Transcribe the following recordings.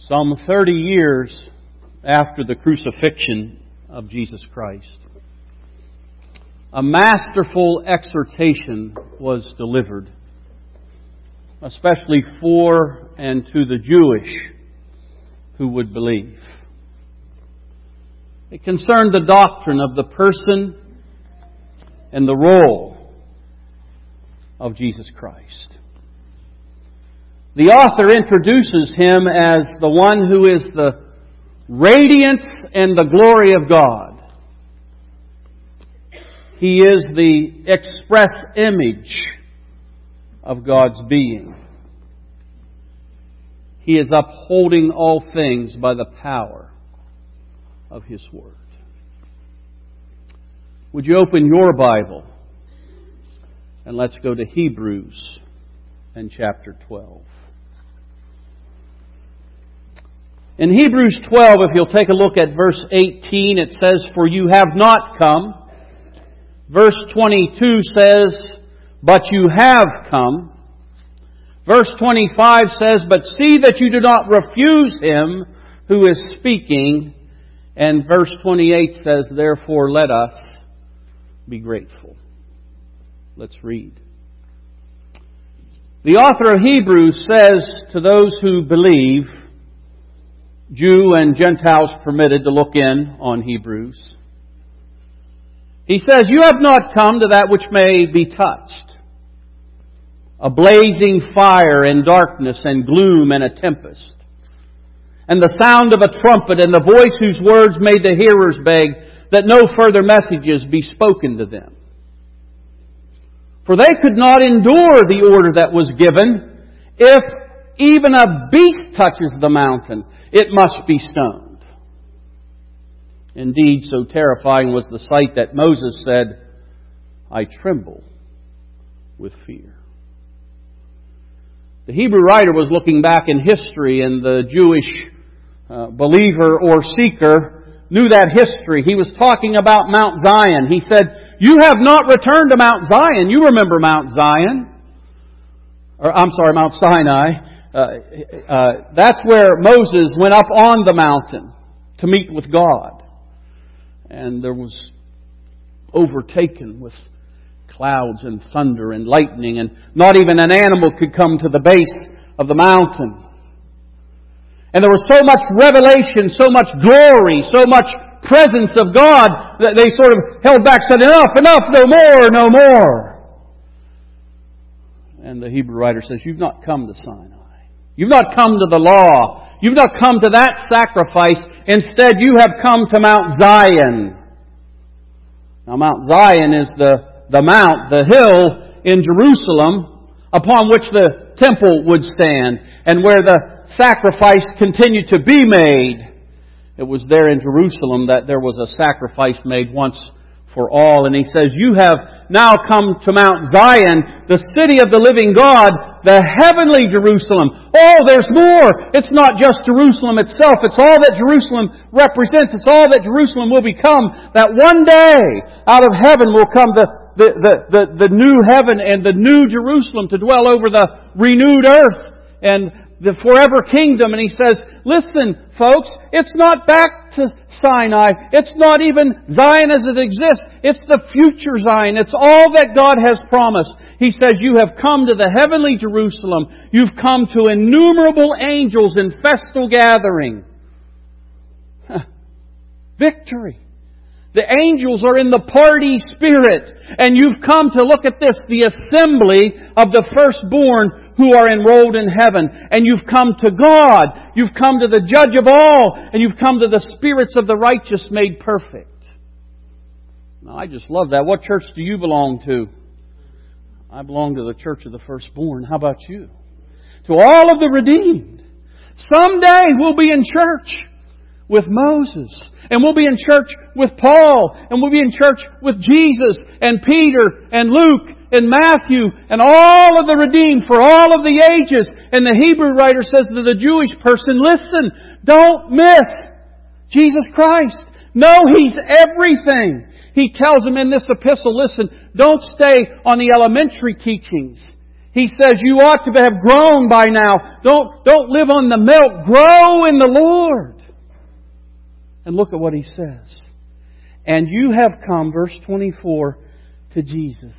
Some 30 years after the crucifixion of Jesus Christ, a masterful exhortation was delivered, especially for and to the Jewish who would believe. It concerned the doctrine of the person and the role of Jesus Christ. The author introduces Him as the one who is the radiance and the glory of God. He is the express image of God's being. He is upholding all things by the power of His Word. Would you open your Bible and let's go to Hebrews and chapter 12. In Hebrews 12, if you'll take a look at verse 18, it says, "For you have not come." Verse 22 says, "But you have come." Verse 25 says, "But see that you do not refuse Him who is speaking." And verse 28 says, "Therefore let us be grateful." Let's read. The author of Hebrews says to those who believe, Jew and Gentiles permitted to look in on Hebrews. He says, "You have not come to that which may be touched, a blazing fire and darkness and gloom and a tempest, and the sound of a trumpet and the voice whose words made the hearers beg that no further messages be spoken to them. For they could not endure the order that was given. If even a beast touches the mountain, it must be stoned. Indeed, so terrifying was the sight that Moses said, I tremble with fear." The Hebrew writer was looking back in history, and the Jewish believer or seeker knew that history. He was talking about Mount Zion. He said, "You have not returned to Mount Zion." You remember Mount Zion. Mount Sinai. That's where Moses went up on the mountain to meet with God. And there was overtaken with clouds and thunder and lightning, and not even an animal could come to the base of the mountain. And there was so much revelation, so much glory, so much presence of God that they sort of held back, said, enough, no more, no more. And the Hebrew writer says, "You've not come to Sinai. You've not come to the law. You've not come to that sacrifice. Instead, you have come to Mount Zion." Now, Mount Zion is the mount, the hill in Jerusalem upon which the temple would stand and where the sacrifice continued to be made. It was there in Jerusalem that there was a sacrifice made once for all. And he says, "You have now come to Mount Zion, the city of the living God, the heavenly Jerusalem." Oh, there's more. It's not just Jerusalem itself. It's all that Jerusalem represents. It's all that Jerusalem will become. That one day, out of heaven will come the new heaven and the new Jerusalem to dwell over the renewed earth and the forever kingdom. And he says, listen, folks, it's not back to Sinai. It's not even Zion as it exists. It's the future Zion. It's all that God has promised. He says, you have come to the heavenly Jerusalem. You've come to innumerable angels in festal gathering. Victory. The angels are in the party spirit. And you've come to, look at this, the assembly of the firstborn who are enrolled in heaven. And you've come to God. You've come to the judge of all. And you've come to the spirits of the righteous made perfect. Now, I just love that. What church do you belong to? I belong to the church of the firstborn. How about you? To all of the redeemed. Someday we'll be in church with Moses. And we'll be in church with Paul. And we'll be in church with Jesus and Peter and Luke and Matthew and all of the redeemed for all of the ages. And the Hebrew writer says to the Jewish person, listen, don't miss Jesus Christ. No, He's everything. He tells them in this epistle, listen, don't stay on the elementary teachings. He says you ought to have grown by now. Don't live on the milk. Grow in the Lord. And look at what He says. And you have come, verse 24, to Jesus.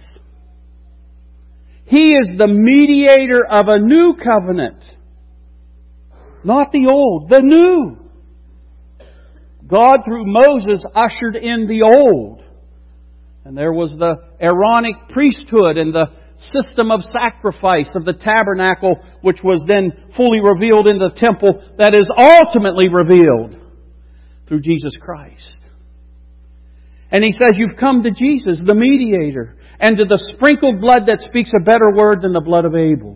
He is the mediator of a new covenant. Not the old, the new. God, through Moses, ushered in the old. And there was the Aaronic priesthood and the system of sacrifice of the tabernacle, which was then fully revealed in the temple, that is ultimately revealed through Jesus Christ. And He says, you've come to Jesus, the mediator, and to the sprinkled blood that speaks a better word than the blood of Abel.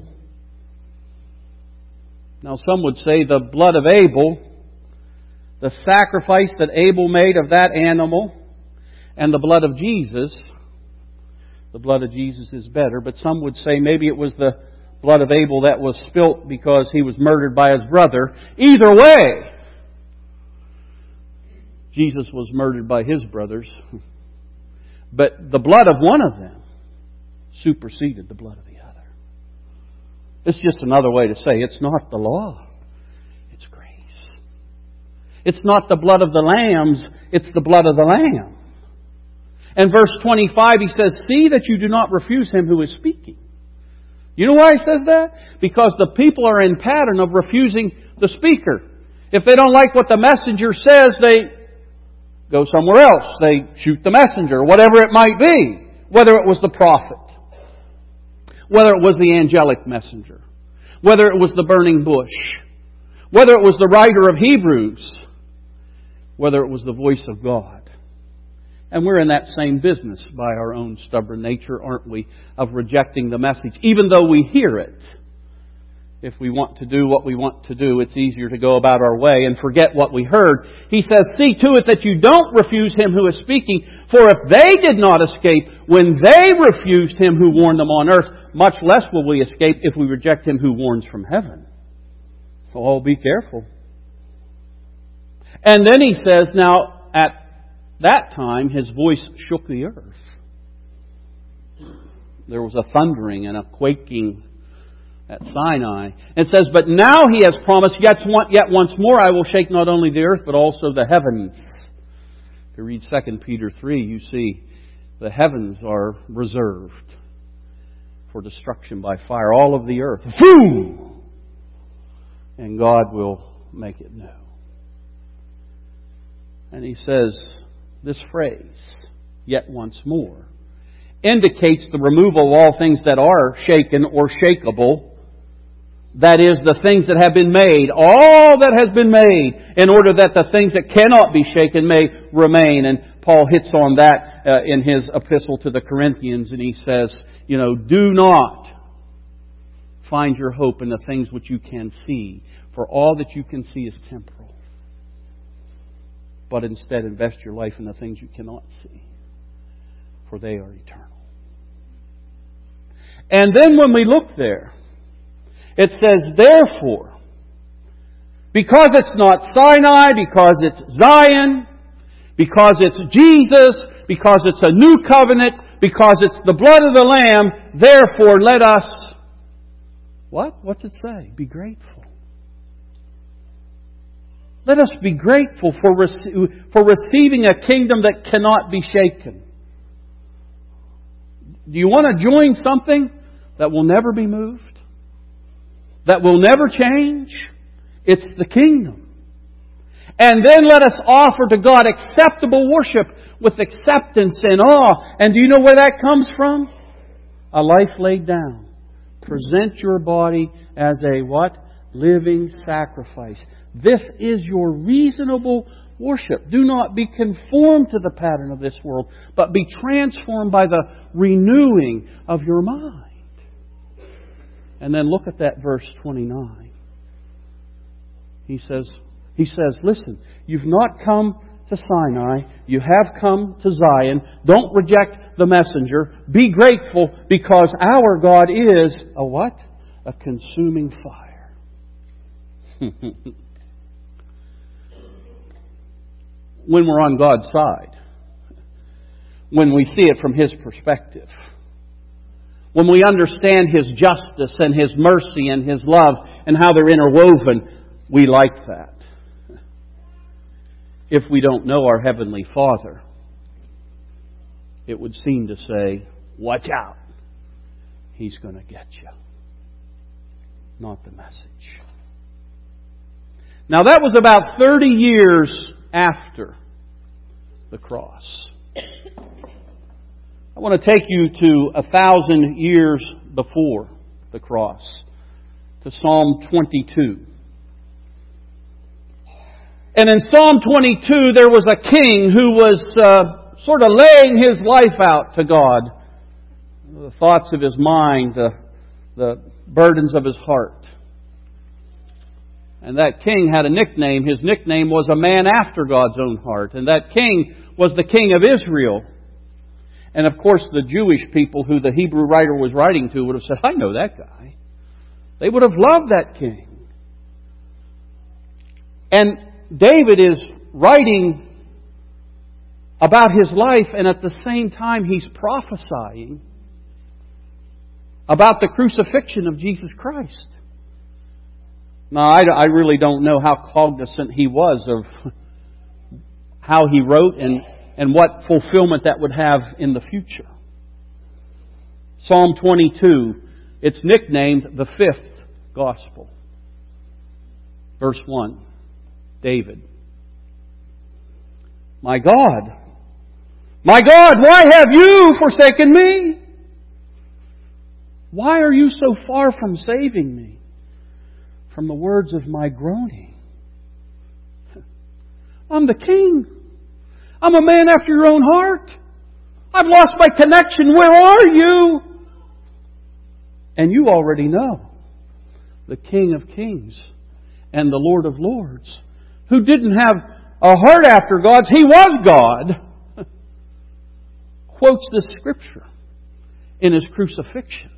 Now some would say the blood of Abel, the sacrifice that Abel made of that animal, and the blood of Jesus, the blood of Jesus is better. But some would say maybe it was the blood of Abel that was spilt because he was murdered by his brother. Either way, Jesus was murdered by his brothers. But the blood of one of them superseded the blood of the other. It's just another way to say it's not the law. It's grace. It's not the blood of the lambs. It's the blood of the Lamb. And verse 25, He says, see that you do not refuse Him who is speaking. You know why He says that? Because the people are in pattern of refusing the speaker. If they don't like what the messenger says, they go somewhere else. They shoot the messenger, whatever it might be. Whether it was the prophet, whether it was the angelic messenger, whether it was the burning bush, whether it was the writer of Hebrews, whether it was the voice of God. And we're in that same business by our own stubborn nature, aren't we, of rejecting the message, even though we hear it. If we want to do what we want to do, it's easier to go about our way and forget what we heard. He says, see to it that you don't refuse Him who is speaking, for if they did not escape when they refused Him who warned them on earth, much less will we escape if we reject Him who warns from heaven. So all be careful. And then He says, now at that time His voice shook the earth. There was a thundering and a quaking at Sinai. It says, but now He has promised, yet once more I will shake not only the earth, but also the heavens. If you read 2 Peter 3, you see the heavens are reserved for destruction by fire. All of the earth. Boom! And God will make it new. And He says, this phrase, yet once more, indicates the removal of all things that are shaken or shakeable. That is, the things that have been made, all that has been made, in order that the things that cannot be shaken may remain. And Paul hits on that in his epistle to the Corinthians, and he says, do not find your hope in the things which you can see, for all that you can see is temporal. But instead invest your life in the things you cannot see, for they are eternal. And then when we look there, it says, therefore, because it's not Sinai, because it's Zion, because it's Jesus, because it's a new covenant, because it's the blood of the Lamb, therefore let us, what? What's it say? Be grateful. Let us be grateful for receiving a kingdom that cannot be shaken. Do you want to join something that will never be moved? That will never change? It's the kingdom. And then let us offer to God acceptable worship with acceptance and awe. And do you know where that comes from? A life laid down. Present your body as a what? Living sacrifice. This is your reasonable worship. Do not be conformed to the pattern of this world, but be transformed by the renewing of your mind. And then look at that verse 29. He says, listen, you've not come to Sinai, you have come to Zion. Don't reject the messenger. Be grateful because our God is a what? A consuming fire. When we're on God's side, when we see it from His perspective, when we understand His justice and His mercy and His love and how they're interwoven, we like that. If we don't know our Heavenly Father, it would seem to say, watch out. He's going to get you. Not the message. Now that was about 30 years after the cross. I want to take you to 1,000 years before the cross, to Psalm 22. And in Psalm 22 there was a king who was sort of laying his life out to God. The thoughts of his mind, the burdens of his heart. And that king had a nickname. His nickname was a man after God's own heart. And that king was the king of Israel. And of course the Jewish people who the Hebrew writer was writing to would have said, I know that guy. They would have loved that king. And David is writing about his life, and at the same time he's prophesying about the crucifixion of Jesus Christ. Now, I really don't know how cognizant he was of how he wrote and what fulfillment that would have in the future. Psalm 22, it's nicknamed the fifth gospel. Verse 1, David. My God, why have you forsaken me? Why are you so far from saving me from the words of my groaning? I'm the king. I'm a man after your own heart. I've lost my connection. Where are you? And you already know the King of Kings and the Lord of Lords, who didn't have a heart after God's, He was God, quotes this scripture in His crucifixion.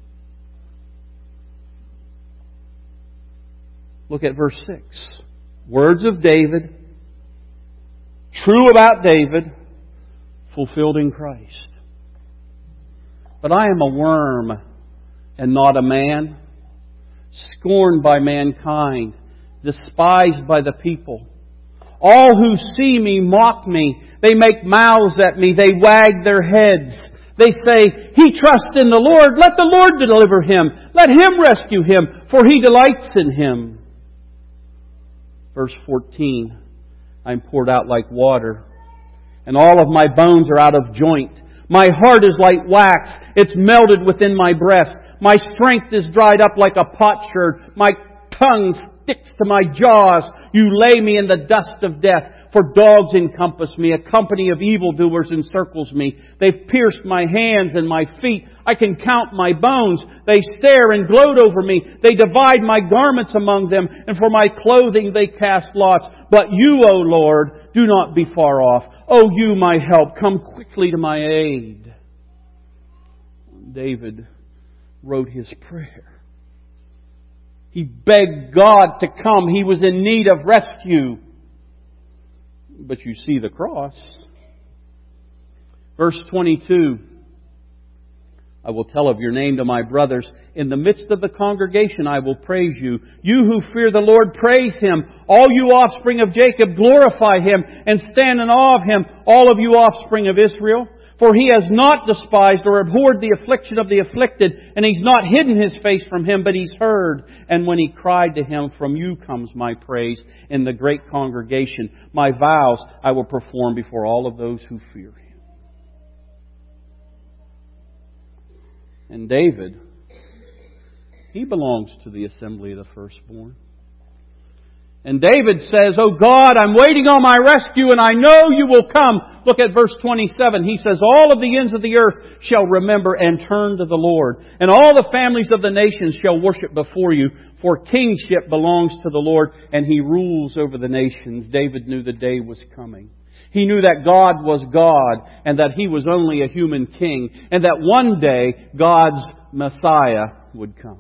Look at verse 6. Words of David, true about David, fulfilled in Christ. But I am a worm and not a man, scorned by mankind, despised by the people. All who see me mock me. They make mouths at me. They wag their heads. They say, he trusts in the Lord. Let the Lord deliver him. Let Him rescue him, for He delights in him. Verse 14, I'm poured out like water, and all of my bones are out of joint. My heart is like wax. It's melted within my breast. My strength is dried up like a potsherd. My tongue sticks to my jaws. You lay me in the dust of death. For dogs encompass me. A company of evildoers encircles me. They've pierced my hands and my feet. I can count my bones. They stare and gloat over me. They divide my garments among them. And for my clothing they cast lots. But you, O Lord, do not be far off. O you, my help, come quickly to my aid. David wrote his prayer. He begged God to come. He was in need of rescue. But you see the cross. Verse 22. I will tell of your name to my brothers. In the midst of the congregation I will praise you. You who fear the Lord, praise Him. All you offspring of Jacob, glorify Him and stand in awe of Him. All of you offspring of Israel. For He has not despised or abhorred the affliction of the afflicted, and He's not hidden His face from him, but He's heard. And when he cried to Him, from you comes my praise in the great congregation. My vows I will perform before all of those who fear Him. And David, he belongs to the assembly of the firstborn. And David says, Oh God, I'm waiting on my rescue and I know you will come. Look at verse 27. He says, all of the ends of the earth shall remember and turn to the Lord. And all the families of the nations shall worship before you. For kingship belongs to the Lord and He rules over the nations. David knew the day was coming. He knew that God was God and that He was only a human king. And that one day God's Messiah would come.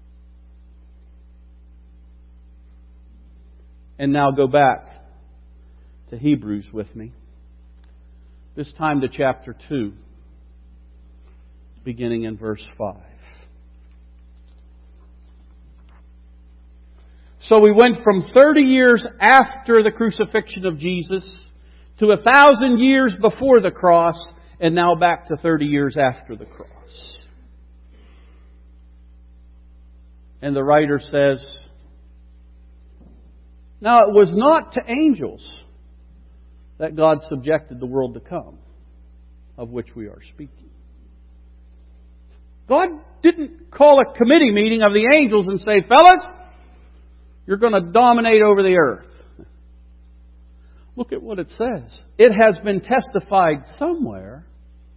And now go back to Hebrews with me. This time to chapter 2. beginning in verse 5. So we went from 30 years after the crucifixion of Jesus to 1,000 years before the cross, and now back to 30 years after the cross. And the writer says, now it was not to angels that God subjected the world to come, of which we are speaking. God didn't call a committee meeting of the angels and say, fellas, you're going to dominate over the earth. Look at what it says. It has been testified somewhere.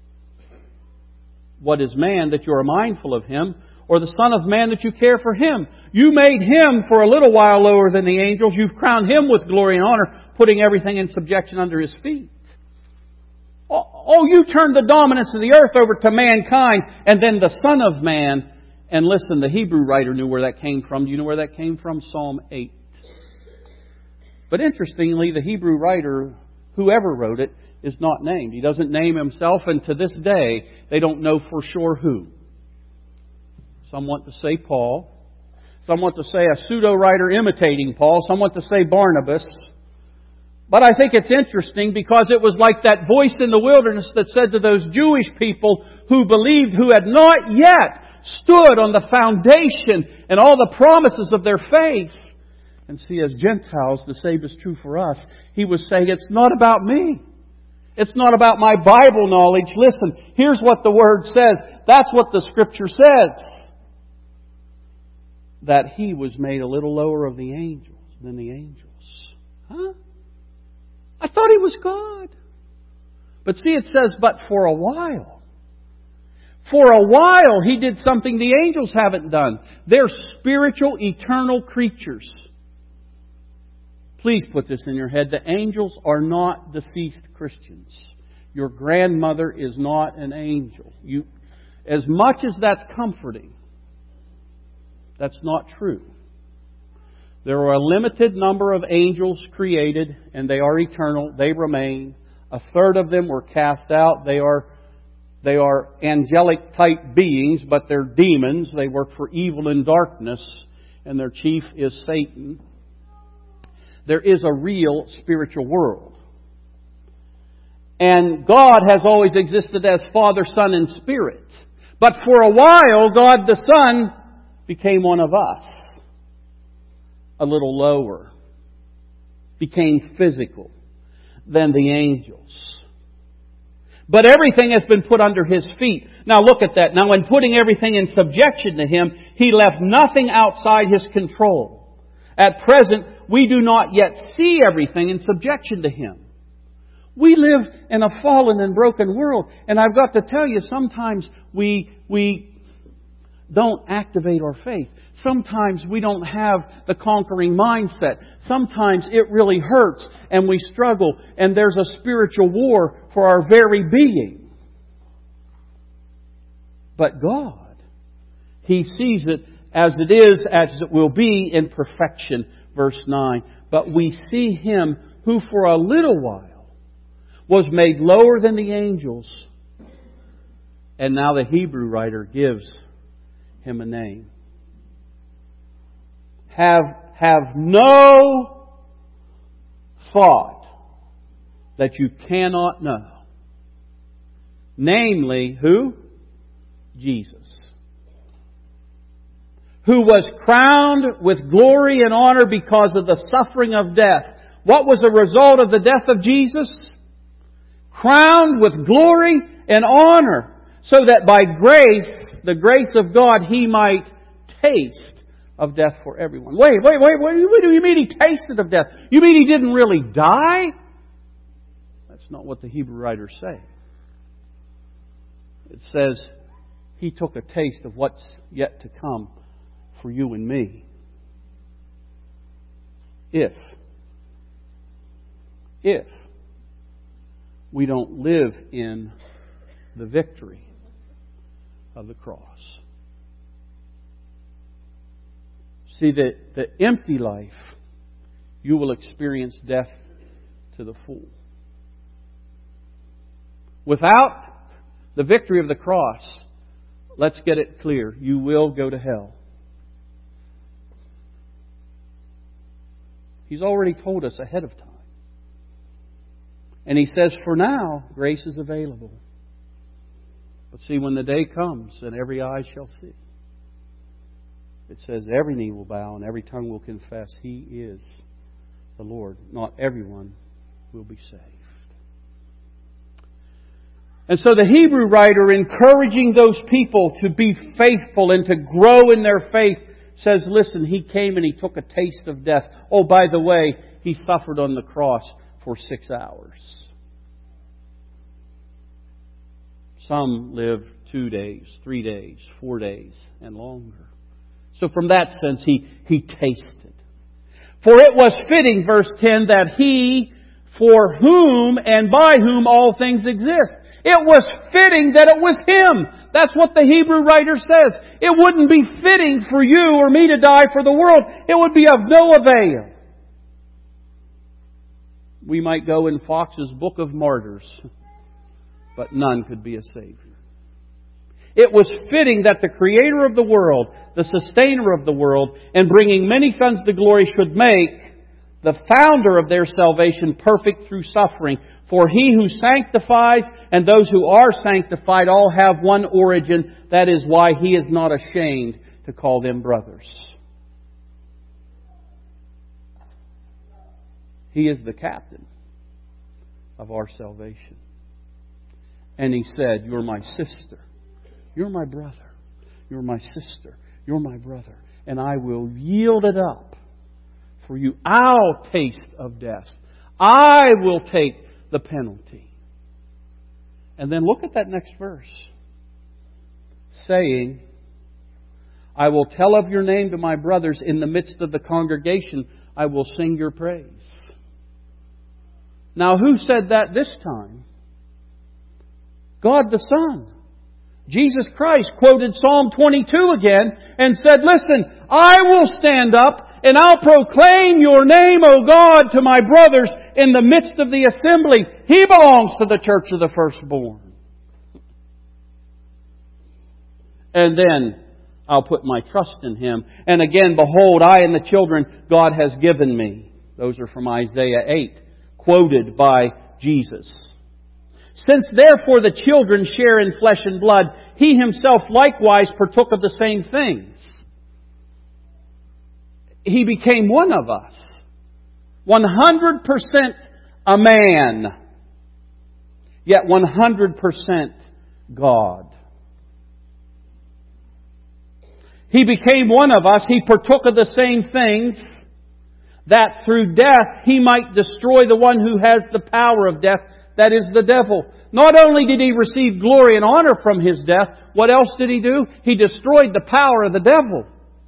What is man that you are mindful of him, or the Son of Man that you care for him? You made him for a little while lower than the angels. You've crowned him with glory and honor, putting everything in subjection under his feet. Oh, you turned the dominance of the earth over to mankind, and then the Son of Man. And listen, the Hebrew writer knew where that came from. Do you know where that came from? Psalm 8. But interestingly, the Hebrew writer, whoever wrote it, is not named. He doesn't name himself, and to this day, they don't know for sure who. Some want to say Paul. Some want to say a pseudo-writer imitating Paul. Some want to say Barnabas. But I think it's interesting because it was like that voice in the wilderness that said to those Jewish people who believed, who had not yet stood on the foundation and all the promises of their faith. And see, as Gentiles, the same is true for us. He was saying, it's not about me. It's not about my Bible knowledge. Listen, here's what the Word says. That's what the Scripture says. That He was made a little lower than the angels. Huh? I thought He was God. But see, it says, but for a while. For a while, He did something the angels haven't done. They're spiritual, eternal creatures. Please put this in your head. The angels are not deceased Christians. Your grandmother is not an angel. As much as that's comforting, that's not true. There are a limited number of angels created, and they are eternal. They remain. A third of them were cast out. They are angelic type beings, but they're demons. They work for evil and darkness, and their chief is Satan. There is a real spiritual world. And God has always existed as Father, Son, and Spirit. But for a while, God the Son became one of us. A little lower. Became physical than the angels. But everything has been put under His feet. Now look at that. Now in putting everything in subjection to Him, He left nothing outside His control. At present, we do not yet see everything in subjection to Him. We live in a fallen and broken world. And I've got to tell you, sometimes we don't activate our faith. Sometimes we don't have the conquering mindset. Sometimes it really hurts and we struggle and there's a spiritual war for our very being. But God, He sees it as it is, as it will be in perfection. Verse 9. But we see Him who for a little while was made lower than the angels. And now the Hebrew writer gives Him a name. Have no thought that you cannot know. Namely, who? Jesus. Who was crowned with glory and honor because of the suffering of death. What was the result of the death of Jesus? Crowned with glory and honor, so that by grace, the grace of God, He might taste of death for everyone. Wait, what do you mean He tasted of death? You mean He didn't really die? That's not what the Hebrew writers say. It says He took a taste of what's yet to come for you and me. If we don't live in the victory of the cross. See, the empty life, you will experience death to the full. Without the victory of the cross, let's get it clear. You will go to hell. He's already told us ahead of time. And He says, for now, grace is available. But see, when the day comes and every eye shall see, it says every knee will bow and every tongue will confess He is the Lord. Not everyone will be saved. And so the Hebrew writer, encouraging those people to be faithful and to grow in their faith, says, listen, He came and He took a taste of death. Oh, by the way, He suffered on the cross for 6 hours. Some lived 2 days, 3 days, 4 days, and longer. So from that sense, He tasted. For it was fitting, verse 10, that He, for whom and by whom all things exist. It was fitting that it was Him. That's what the Hebrew writer says. It wouldn't be fitting for you or me to die for the world. It would be of no avail. We might go in Fox's Book of Martyrs, but none could be a Savior. It was fitting that the Creator of the world, the Sustainer of the world, and bringing many sons to glory should make the Founder of their salvation perfect through suffering. For He who sanctifies and those who are sanctified all have one origin. That is why He is not ashamed to call them brothers. He is the captain of our salvation. And He said, you're my sister. You're my brother. You're my sister. You're my brother. And I will yield it up for you. I'll taste of death. I will take the penalty. And then look at that next verse. Saying, I will tell of your name to my brothers in the midst of the congregation. I will sing your praise. Now, who said that this time? God the Son. Jesus Christ quoted Psalm 22 again and said, listen, I will stand up and I'll proclaim your name, O God, to my brothers in the midst of the assembly. He belongs to the church of the firstborn. And then I'll put my trust in Him. And again, behold, I and the children God has given me. Those are from Isaiah 8, quoted by Jesus. Since therefore the children share in flesh and blood, He Himself likewise partook of the same things. He became one of us. 100% a man. Yet 100% God. He became one of us. He partook of the same things, that through death He might destroy the one who has the power of death, that is the devil. Not only did He receive glory and honor from His death, what else did He do? He destroyed the power of the devil.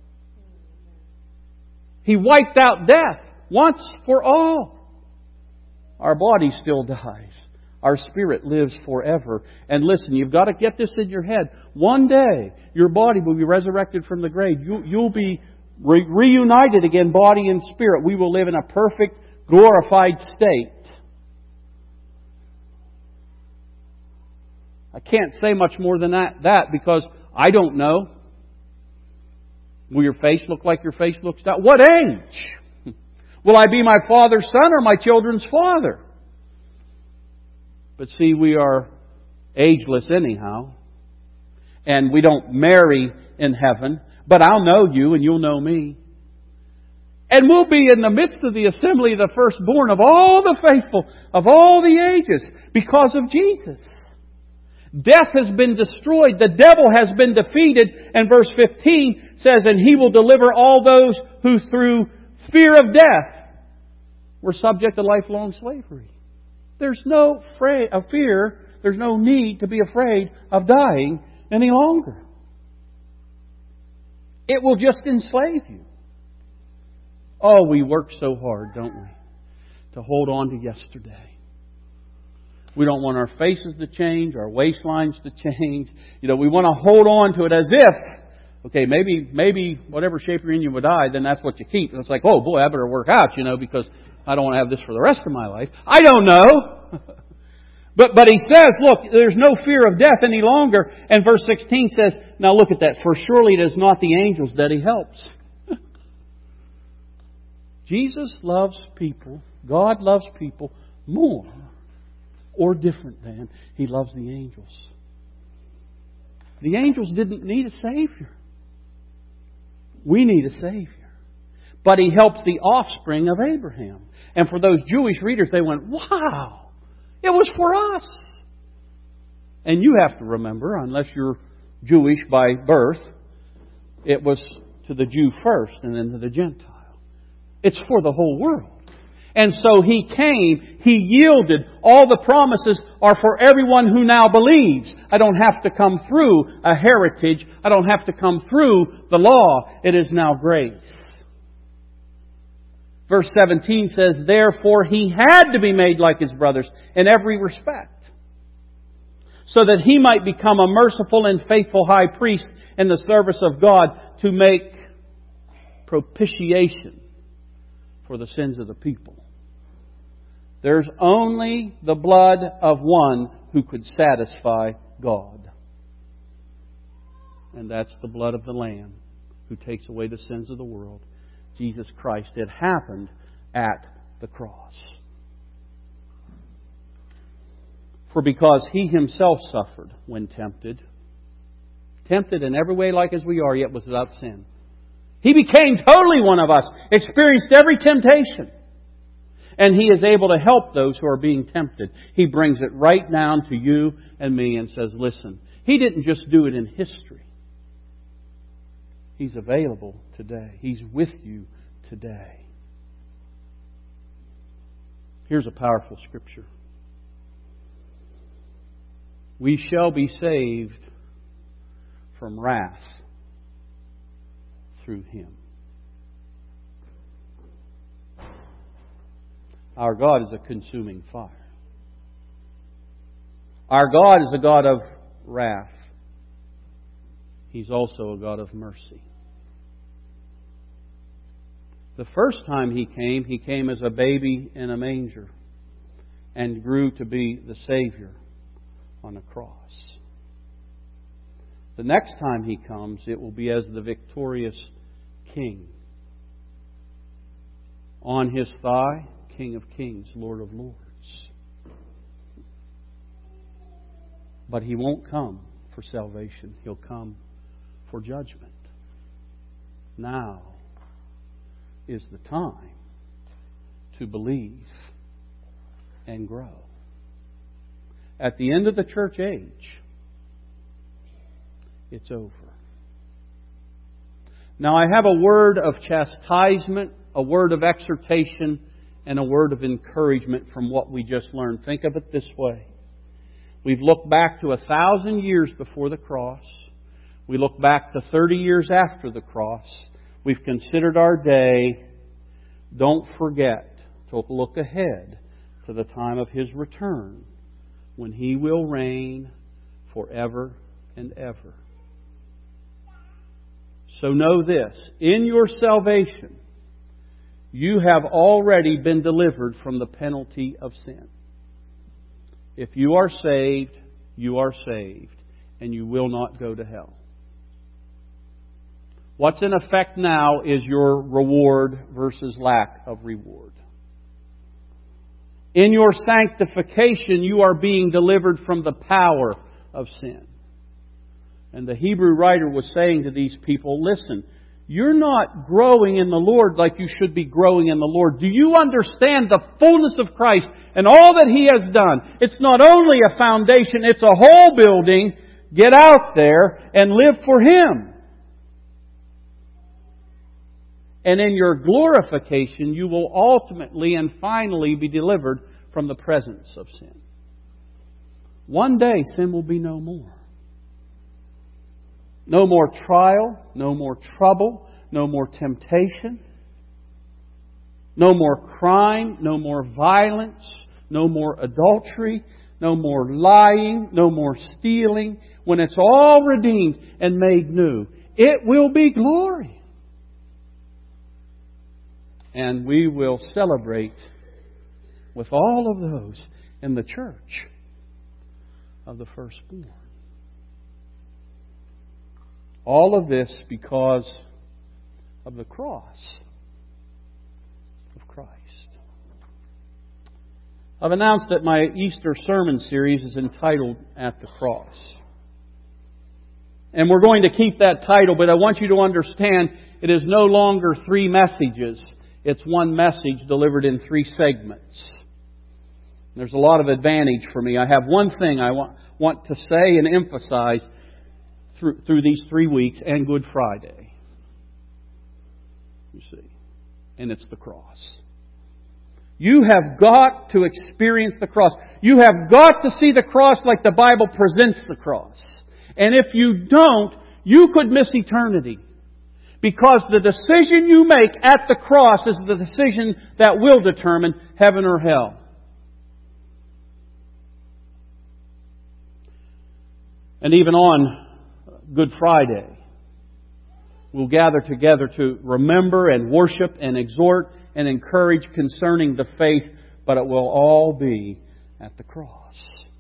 He wiped out death once for all. Our body still dies. Our spirit lives forever. And listen, you've got to get this in your head. One day, your body will be resurrected from the grave. You'll be reunited again, body and spirit. We will live in a perfect, glorified state. I can't say much more than that because I don't know. Will your face look like your face looks now? What age? Will I be my father's son or my children's father? But see, we are ageless anyhow. And we don't marry in heaven. But I'll know you and you'll know me. And we'll be in the midst of the assembly of the firstborn of all the faithful, of all the ages, because of Jesus. Death has been destroyed. The devil has been defeated. And verse 15 says, and He will deliver all those who through fear of death were subject to lifelong slavery. There's no fear. There's no need to be afraid of dying any longer. It will just enslave you. Oh, we work so hard, don't we, to hold on to yesterday. We don't want our faces to change, our waistlines to change. We want to hold on to it as if, okay, maybe whatever shape you're in you will die, then that's what you keep. And it's like, oh boy, I better work out, because I don't want to have this for the rest of my life. I don't know. But he says, look, there's no fear of death any longer. And verse 16 says, now look at that. For surely it is not the angels that He helps. Jesus loves people. God loves people more or different than He loves the angels. The angels didn't need a Savior. We need a Savior. But He helps the offspring of Abraham. And for those Jewish readers, they went, wow, it was for us. And you have to remember, unless you're Jewish by birth, it was to the Jew first and then to the Gentile. It's for the whole world. And so He came, He yielded. All the promises are for everyone who now believes. I don't have to come through a heritage. I don't have to come through the law. It is now grace. Verse 17 says, therefore He had to be made like His brothers in every respect, so that He might become a merciful and faithful high priest in the service of God to make propitiation for the sins of the people. There's only the blood of one who could satisfy God. And that's the blood of the Lamb who takes away the sins of the world. Jesus Christ. It happened at the cross. For because He Himself suffered when tempted in every way like as we are, yet was without sin. He became totally one of us, experienced every temptation. And He is able to help those who are being tempted. He brings it right down to you and me and says, listen, He didn't just do it in history. He's available today. He's with you today. Here's a powerful scripture. We shall be saved from wrath through Him. Our God is a consuming fire. Our God is a God of wrath. He's also a God of mercy. The first time He came as a baby in a manger and grew to be the Savior on a cross. The next time He comes, it will be as the victorious King. On His thigh, King of Kings, Lord of Lords. But He won't come for salvation. He'll come for judgment. Now is the time to believe and grow. At the end of the church age, it's over. Now I have a word of chastisement, a word of exhortation, and a word of encouragement from what we just learned. Think of it this way. We've looked back to 1,000 years before the cross. We look back to 30 years after the cross. We've considered our day. Don't forget to look ahead to the time of His return, when He will reign forever and ever. So know this, in your salvation, you have already been delivered from the penalty of sin. If you are saved, and you will not go to hell. What's in effect now is your reward versus lack of reward. In your sanctification, you are being delivered from the power of sin. And the Hebrew writer was saying to these people, listen, you're not growing in the Lord like you should be growing in the Lord. Do you understand the fullness of Christ and all that He has done? It's not only a foundation, it's a whole building. Get out there and live for Him. And in your glorification, you will ultimately and finally be delivered from the presence of sin. One day, sin will be no more. No more trial, no more trouble, no more temptation, no more crime, no more violence, no more adultery, no more lying, no more stealing. When it's all redeemed and made new, it will be glory. And we will celebrate with all of those in the church of the firstborn. All of this because of the cross of Christ. I've announced that my Easter sermon series is entitled At the Cross. And we're going to keep that title, but I want you to understand it is no longer 3 messages. It's one message delivered in 3 segments. There's a lot of advantage for me. I have one thing I want to say and emphasize through these 3 weeks and Good Friday. You see. And it's the cross. You have got to experience the cross. You have got to see the cross like the Bible presents the cross. And if you don't, you could miss eternity. Because the decision you make at the cross is the decision that will determine heaven or hell. And even on Good Friday, we'll gather together to remember and worship and exhort and encourage concerning the faith, but it will all be at the cross.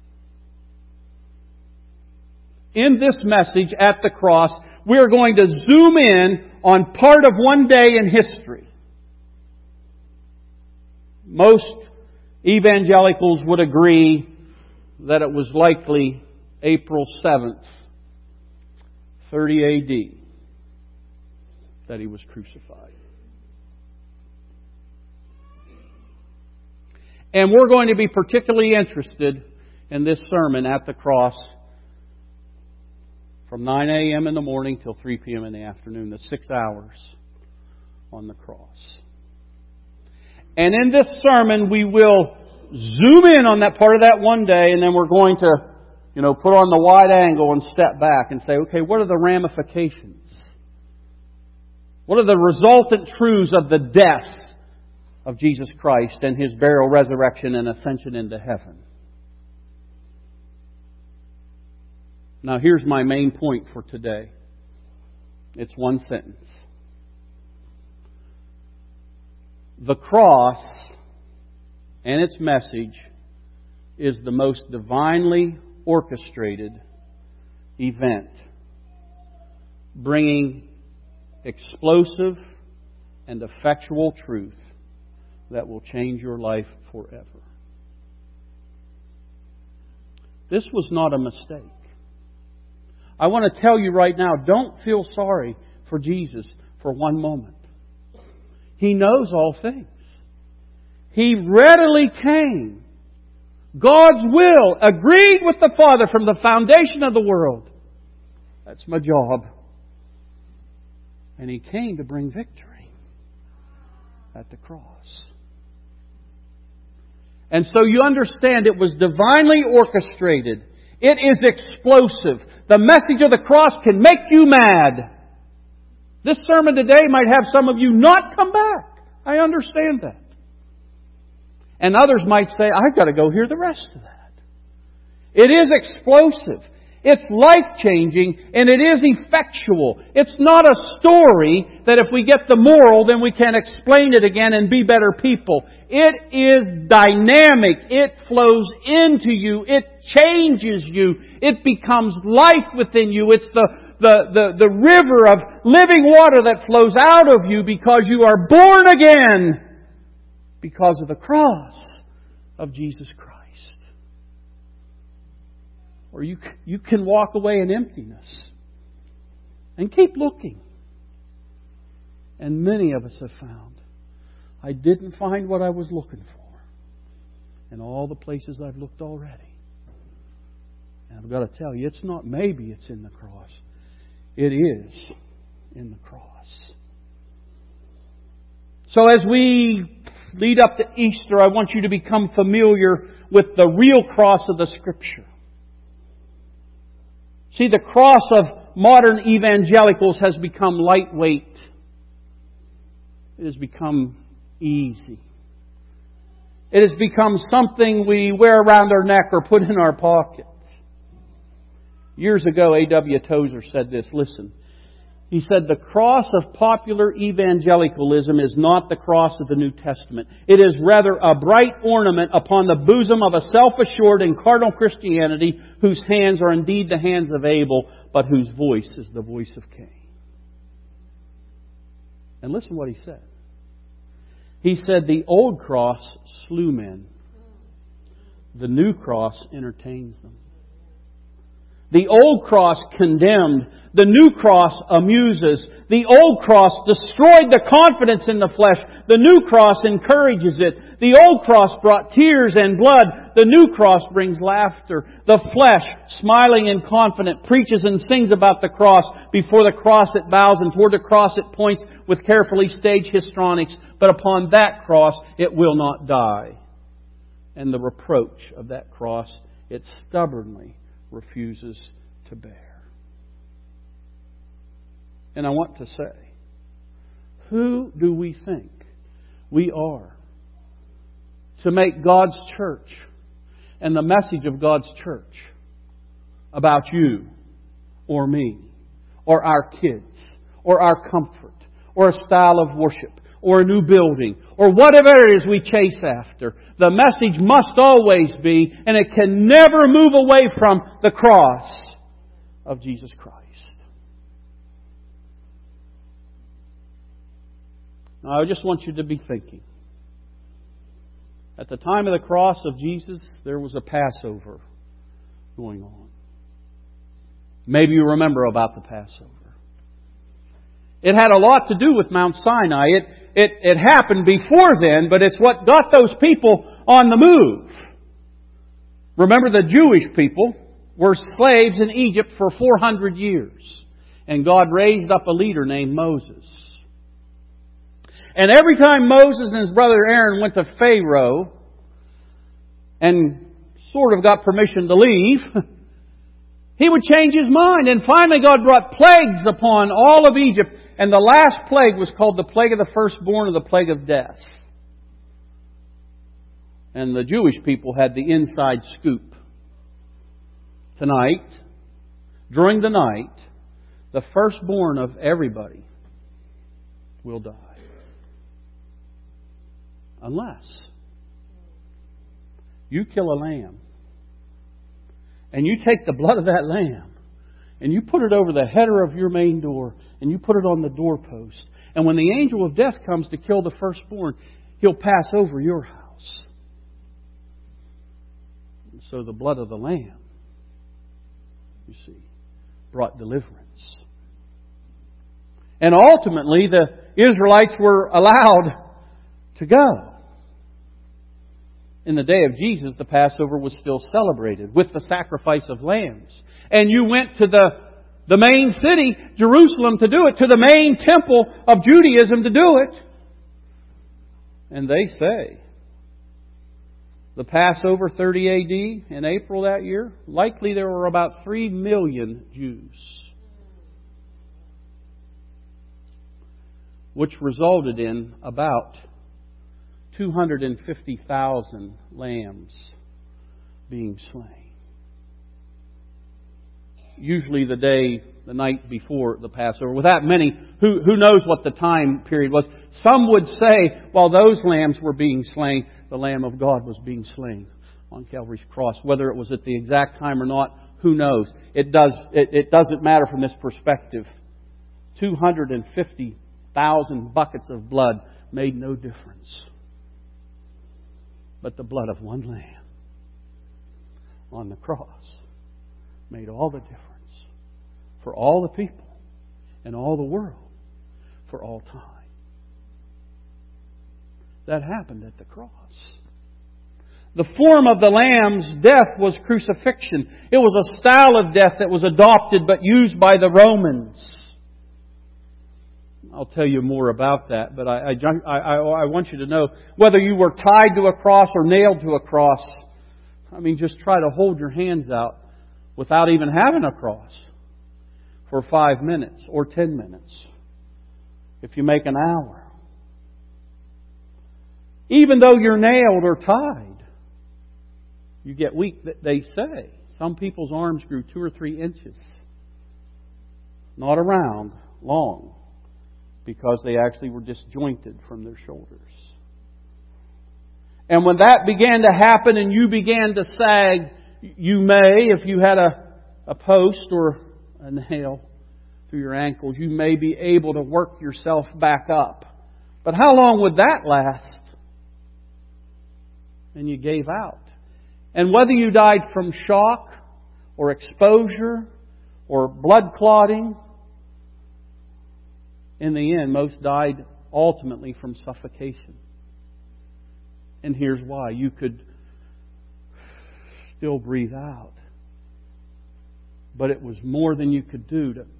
In this message, at the cross, we are going to zoom in on part of one day in history. Most evangelicals would agree that it was likely April 7th, 30 A.D., that He was crucified. And we're going to be particularly interested in this sermon at the cross from 9 a.m. in the morning till 3 p.m. in the afternoon, the 6 hours on the cross. And in this sermon, we will zoom in on that part of that one day, and then we're going to, put on the wide angle and step back and say, okay, what are the ramifications? What are the resultant truths of the death of Jesus Christ and His burial, resurrection, and ascension into heaven? Now here's my main point for today. It's one sentence. The cross and its message is the most divinely orchestrated event, bringing explosive and effectual truth that will change your life forever. This was not a mistake. I want to tell you right now, don't feel sorry for Jesus for one moment. He knows all things. He readily came. God's will agreed with the Father from the foundation of the world. That's my job. And He came to bring victory at the cross. And so you understand it was divinely orchestrated. It is explosive. The message of the cross can make you mad. This sermon today might have some of you not come back. I understand that. And others might say, I've got to go hear the rest of that. It is explosive. It's life-changing, and it is effectual. It's not a story that if we get the moral, then we can explain it again and be better people. It is dynamic. It flows into you. It changes you. It becomes life within you. It's the river of living water that flows out of you because you are born again because of the cross of Jesus Christ. Or you can walk away in emptiness and keep looking. And many of us have found, I didn't find what I was looking for in all the places I've looked already. And I've got to tell you, it's not maybe it's in the cross. It is in the cross. So as we lead up to Easter, I want you to become familiar with the real cross of the Scripture. See, the cross of modern evangelicals has become lightweight. It has become easy. It has become something we wear around our neck or put in our pockets. Years ago, A.W. Tozer said this, listen, He said the cross of popular evangelicalism is not the cross of the New Testament. It is rather a bright ornament upon the bosom of a self-assured and carnal Christianity whose hands are indeed the hands of Abel, but whose voice is the voice of Cain. And listen what he said. He said the old cross slew men. The new cross entertains them. The old cross condemned. The new cross amuses. The old cross destroyed the confidence in the flesh. The new cross encourages it. The old cross brought tears and blood. The new cross brings laughter. The flesh, smiling and confident, preaches and sings about the cross. Before the cross it bows, and toward the cross it points with carefully staged histrionics. But upon that cross it will not die. And the reproach of that cross it stubbornly refuses to bear. And I want to say, who do we think we are to make God's church and the message of God's church about you or me or our kids or our comfort or a style of worship or a new building or whatever it is we chase after? The message must always be, and it can never move away from, the cross of Jesus Christ. Now, I just want you to be thinking. At the time of the cross of Jesus, there was a Passover going on. Maybe you remember about the Passover. It had a lot to do with Mount Sinai. It happened before then, but it's what got those people on the move. Remember, the Jewish people were slaves in Egypt for 400 years. And God raised up a leader named Moses. And every time Moses and his brother Aaron went to Pharaoh and sort of got permission to leave, he would change his mind. And finally God brought plagues upon all of Egypt. And the last plague was called the plague of the firstborn, or the plague of death. And the Jewish people had the inside scoop. Tonight, during the night, the firstborn of everybody will die. Unless you kill a lamb and you take the blood of that lamb and you put it over the header of your main door and you put it on the doorpost. And when the angel of death comes to kill the firstborn, he'll pass over your house. And so the blood of the lamb, you see, brought deliverance. And ultimately the Israelites were allowed to go. In the day of Jesus, the Passover was still celebrated with the sacrifice of lambs. And you went to the main city, Jerusalem, to do it, to the main temple of Judaism to do it. And they say, the Passover 30 A.D. in April that year, likely there were about 3 million Jews. Which resulted in about 250,000 lambs being slain. Usually the night before the Passover. With that many, who knows what the time period was? Some would say, while those lambs were being slain, the Lamb of God was being slain on Calvary's cross. Whether it was at the exact time or not, who knows? It doesn't matter from this perspective. 250,000 buckets of blood made no difference. But the blood of one lamb on the cross made all the difference for all the people and all the world for all time. That happened at the cross. The form of the Lamb's death was crucifixion. It was a style of death that was adopted but used by the Romans. I'll tell you more about that, but I want you to know, whether you were tied to a cross or nailed to a cross, just try to hold your hands out without even having a cross for 5 minutes or 10 minutes. If you make an hour. Even though you're nailed or tied, you get weak, they say. Some people's arms grew 2 or 3 inches. Not around, long because they actually were disjointed from their shoulders. And when that began to happen and you began to sag, you may, if you had a post or a nail through your ankles, you may be able to work yourself back up. But how long would that last? And you gave out. And whether you died from shock or exposure or blood clotting, in the end, most died ultimately from suffocation. And here's why. You could still breathe out. But it was more than you could do to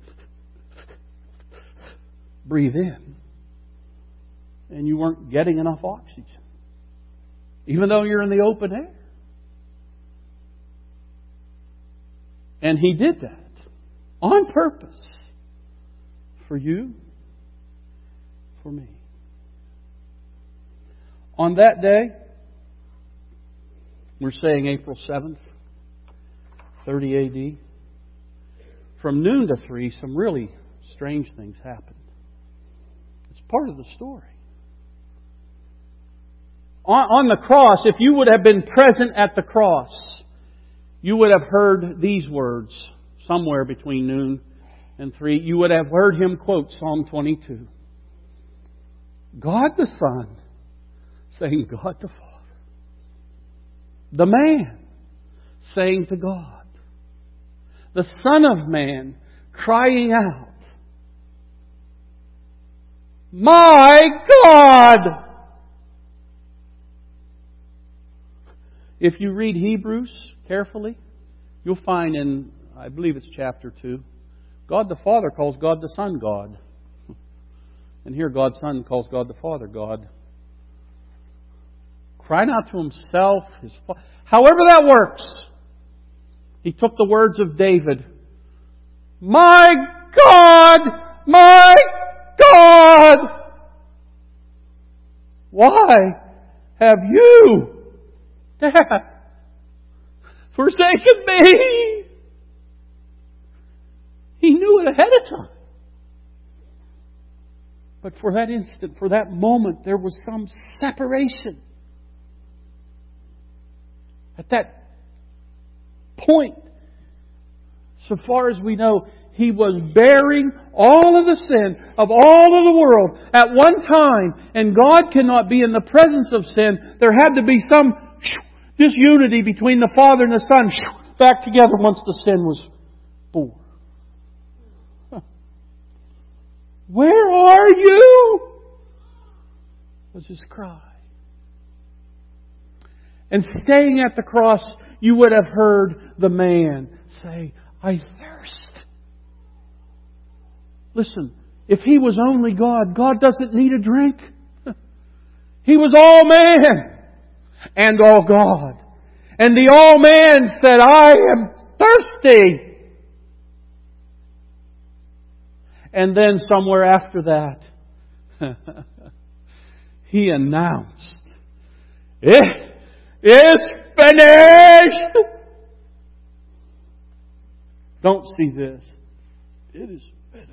breathe in. And you weren't getting enough oxygen. Even though you're in the open air. And He did that on purpose for you, for me. On that day, we're saying April 7th, 30 A.D., from noon to 3, some really strange things happened. It's part of the story. On the cross, if you would have been present at the cross, you would have heard these words somewhere between noon and 3. You would have heard Him quote Psalm 22. God the Son saying God the Father. The man saying to God. The Son of Man crying out, My God! If you read Hebrews carefully, you'll find in, I believe it's chapter 2, God the Father calls God the Son God. And here God the Son calls God the Father God. Crying out to Himself, however that works. He took the words of David. My God! My God! Why have you, Dad, forsaken me? He knew it ahead of time. But for that instant, for that moment, there was some separation. At that point, so far as we know, He was bearing all of the sin of all of the world at one time. And God cannot be in the presence of sin. There had to be some disunity between the Father and the Son back together once the sin was born. Where are you? Was His cry. And staying at the cross, you would have heard the man say, I thirst. Listen, if He was only God, God doesn't need a drink. He was all man and all God. And the all man said, I am thirsty. And then somewhere after that, He announced, it is finished! Don't see this. It is finished.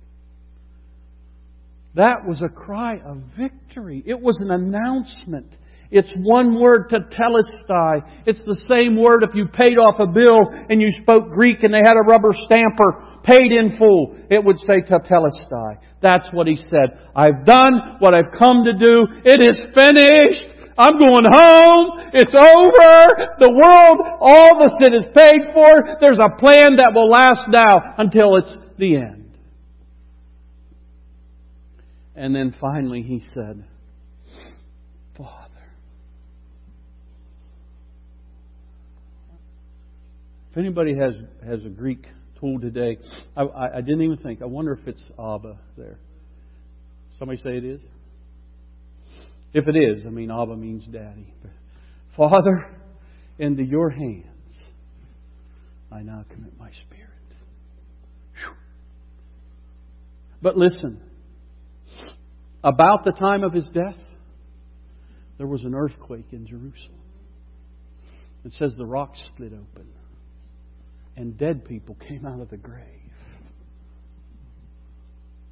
That was a cry of victory. It was an announcement. It's one word, tetelestai. It's the same word if you paid off a bill and you spoke Greek and they had a rubber stamper, paid in full. It would say tetelestai. That's what He said. I've done what I've come to do. It is finished. I'm going home. It's over. The world, all the sin is paid for. There's a plan that will last now until it's the end. And then finally He said, Father. If anybody has a Greek tool today, I didn't even think. I wonder if it's Abba there. Somebody say it is? If it is, Abba means Daddy. Father, into Your hands I now commit my spirit. Whew. But listen, about the time of His death, there was an earthquake in Jerusalem. It says the rocks split open and dead people came out of the grave.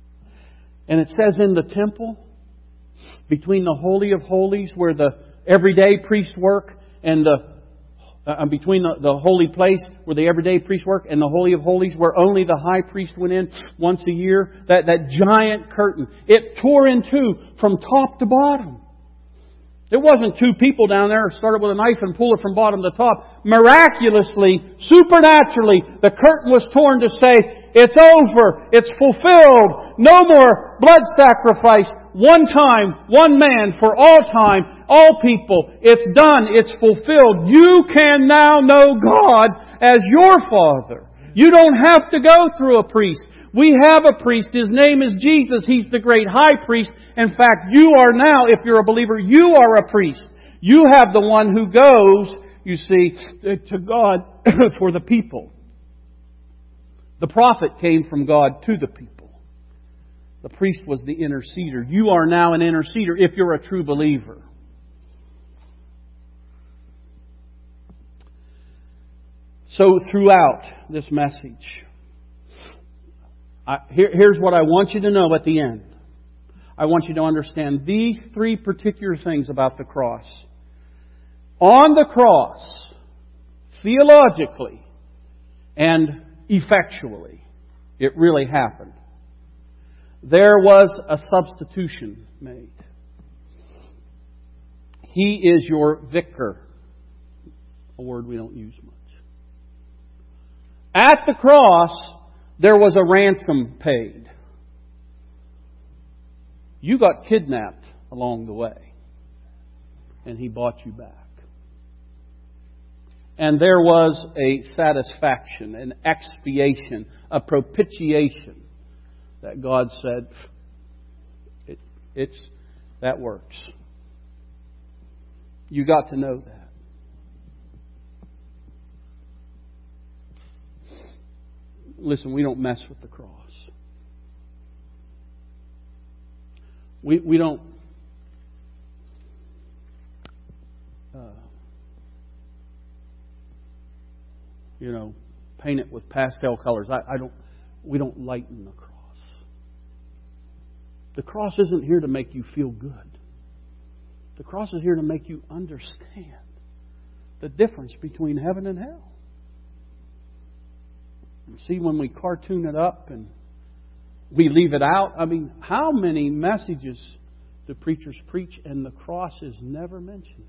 And it says in the temple, between the Holy of Holies, where the everyday priests work, and between the holy place where the everyday priests work and the Holy of Holies, where only the high priest went in once a year, that giant curtain, it tore in two from top to bottom. It wasn't two people down there who started with a knife and pulled it from bottom to top. Miraculously, supernaturally, the curtain was torn to say, it's over, it's fulfilled, no more blood sacrifice, one time, one man for all time, all people, it's done, it's fulfilled. You can now know God as your Father. You don't have to go through a priest. We have a priest. His name is Jesus. He's the great high priest. In fact, you are now, if you're a believer, you are a priest. You have the one who goes, you see, to God for the people. The prophet came from God to the people. The priest was the interceder. You are now an interceder if you're a true believer. So throughout this message, here's what I want you to know at the end. I want you to understand these three particular things about the cross. On the cross, theologically and effectually, it really happened. There was a substitution made. He is your vicar. A word we don't use much. At the cross, there was a ransom paid. You got kidnapped along the way. And He bought you back. And there was a satisfaction, an expiation, a propitiation that God said, that works. You got to know that. Listen, we don't mess with the cross. We don't paint it with pastel colors. We don't lighten the cross. The cross isn't here to make you feel good. The cross is here to make you understand the difference between heaven and hell. And see, when we cartoon it up and we leave it out, how many messages do preachers preach and the cross is never mentioned?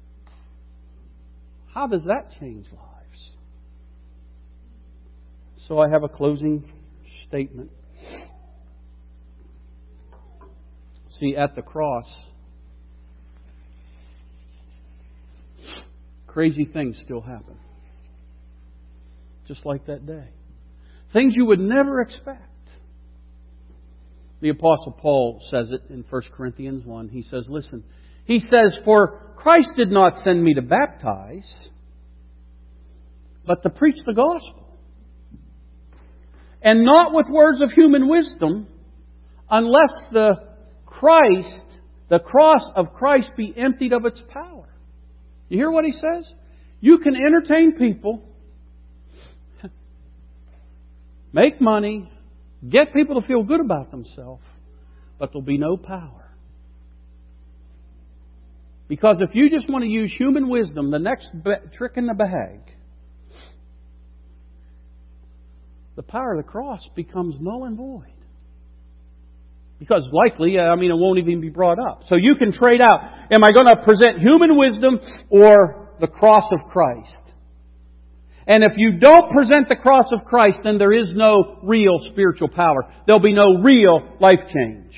How does that change lives? So I have a closing statement. See, at the cross, crazy things still happen. Just like that day. Things you would never expect. The Apostle Paul says it in 1 Corinthians 1. He says, listen, he says, for Christ did not send me to baptize, but to preach the gospel. And not with words of human wisdom, unless the cross of Christ be emptied of its power. You hear what he says? You can entertain people, make money, get people to feel good about themselves, but there'll be no power. Because if you just want to use human wisdom, the next trick in the bag, the power of the cross becomes null and void. Because likely, it won't even be brought up. So you can trade out, am I going to present human wisdom or the cross of Christ? And if you don't present the cross of Christ, then there is no real spiritual power. There'll be no real life change.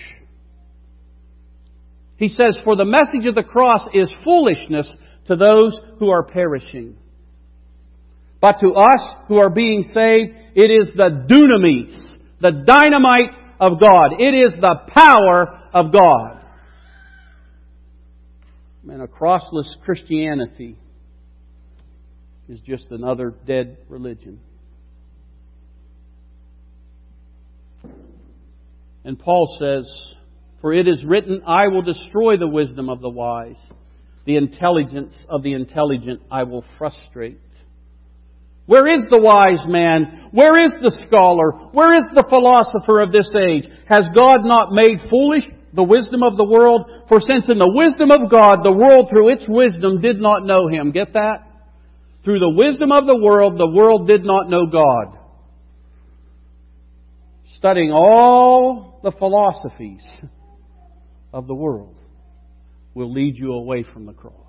He says, for the message of the cross is foolishness to those who are perishing. But to us who are being saved, it is the dunamis, the dynamite of God. It is the power of God. A crossless Christianity is just another dead religion. And Paul says, for it is written, I will destroy the wisdom of the wise. The intelligence of the intelligent I will frustrate. Where is the wise man? Where is the scholar? Where is the philosopher of this age? Has God not made foolish the wisdom of the world? For since in the wisdom of God, the world through its wisdom did not know Him. Get that? Through the wisdom of the world did not know God. Studying all the philosophies of the world will lead you away from the cross.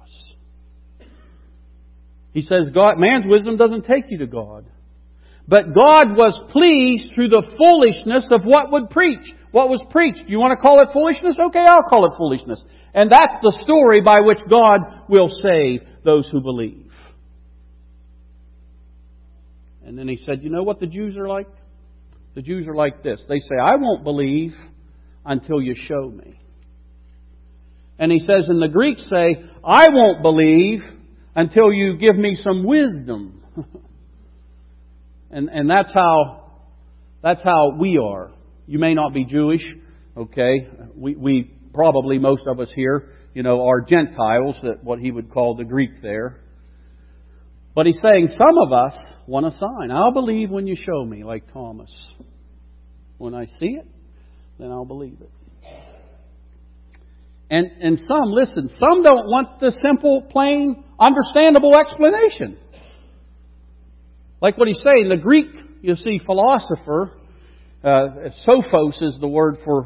He says man's wisdom doesn't take you to God. But God was pleased through the foolishness of what was preached. You want to call it foolishness? Okay, I'll call it foolishness. And that's the story by which God will save those who believe. And then He said, you know what the Jews are like? The Jews are like this. They say, I won't believe until you show me. And He says, and the Greeks say, I won't believe until you give me some wisdom. and that's how we are. You may not be Jewish, okay? We probably, most of us here, are Gentiles, what he would call the Greek there. But He's saying some of us want a sign. I'll believe when you show me, like Thomas. When I see it, then I'll believe it. And some don't want the simple, plain, understandable explanation. Like what he's saying, the Greek, you see, philosopher, sophos is the word for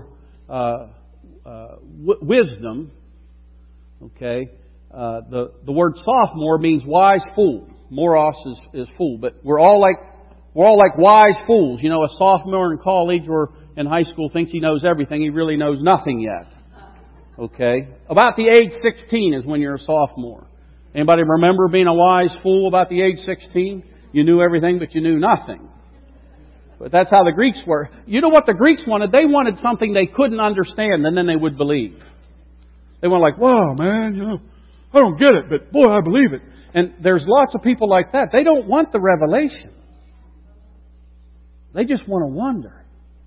wisdom. Okay, the word sophomore means wise fool. Moros is fool, but we're all like wise fools. A sophomore in college or in high school thinks he knows everything. He really knows nothing yet. Okay? About the age 16 is when you're a sophomore. Anybody remember being a wise fool about the age 16? You knew everything, but you knew nothing. But that's how the Greeks were. You know what the Greeks wanted? They wanted something they couldn't understand, and then they would believe. They went like, wow, man, I don't get it, but boy, I believe it. And there's lots of people like that. They don't want the revelation. They just want to wonder.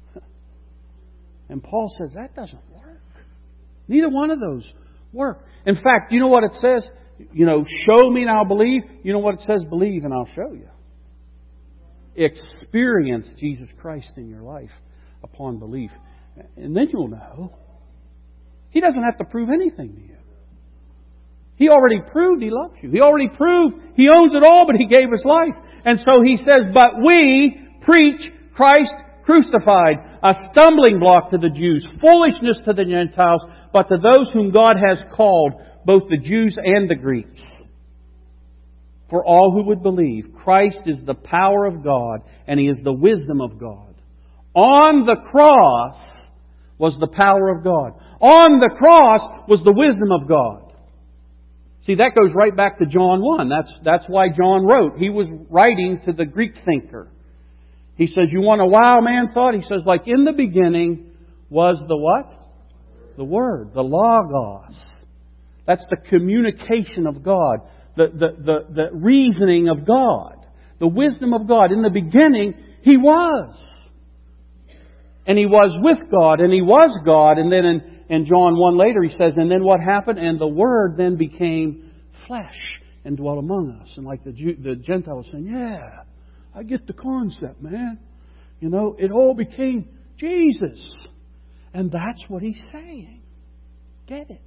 And Paul says that doesn't work. Neither one of those work. In fact, you know what it says? Show me and I'll believe. You know what it says? Believe and I'll show you. Experience Jesus Christ in your life upon belief. And then you'll know. He doesn't have to prove anything to you. He already proved He loves you. He already proved He owns it all, but He gave His life. And so He says, but we preach Christ crucified, a stumbling block to the Jews, foolishness to the Gentiles, but to those whom God has called, both the Jews and the Greeks. For all who would believe, Christ is the power of God, and He is the wisdom of God. On the cross was the power of God. On the cross was the wisdom of God. See, that goes right back to John 1. That's why John wrote. He was writing to the Greek thinker. He says, you want a wow man thought? He says, like in the beginning was the what? The Word, the Logos. That's the communication of God, the reasoning of God, the wisdom of God. In the beginning, He was. And He was with God, and He was God. And then in John 1 later, He says, and then what happened? And the Word then became flesh and dwelt among us. And like the Gentiles saying, yeah, I get the concept, man. It all became Jesus. And that's what He's saying. Get it.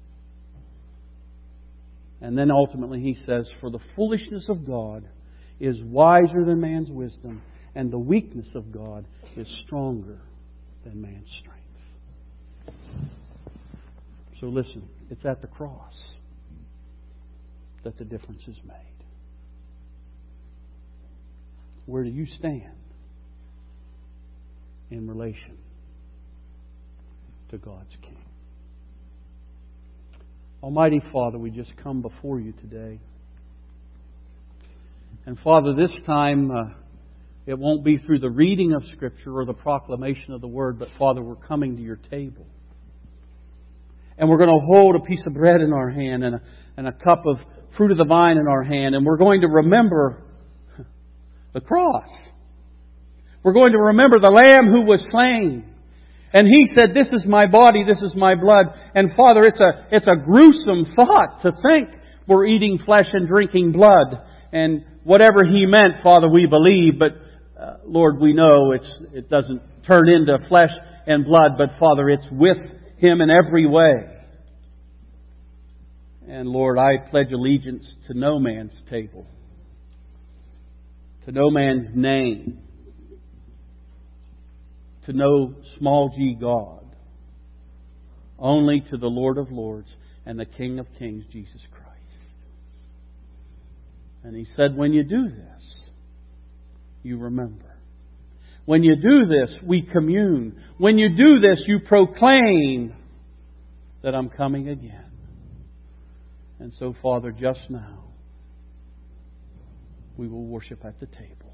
And then ultimately He says, for the foolishness of God is wiser than man's wisdom, and the weakness of God is stronger than man's strength. So listen, it's at the cross that the difference is made. Where do you stand in relation to God's King? Almighty Father, we just come before You today. And Father, this time it won't be through the reading of Scripture or the proclamation of the Word, but Father, we're coming to Your table. And we're going to hold a piece of bread in our hand and a cup of fruit of the vine in our hand. And we're going to remember the cross. We're going to remember the Lamb who was slain. And He said, this is my body, this is my blood. And Father, it's a gruesome thought to think we're eating flesh and drinking blood. And whatever He meant, Father, we believe, but Lord, we know it doesn't turn into flesh and blood, but Father, it's with Him in every way. And Lord, I pledge allegiance to no man's table, to no man's name, to no small g God, only to the Lord of Lords and the King of Kings, Jesus Christ. And He said, when you do this, you remember. When you do this, we commune. When you do this, you proclaim that I'm coming again. And so, Father, just now, we will worship at the table.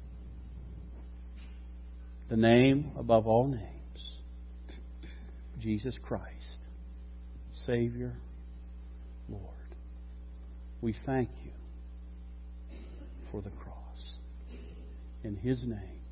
The name above all names, Jesus Christ, Savior, Lord. We thank You for the cross. In His name.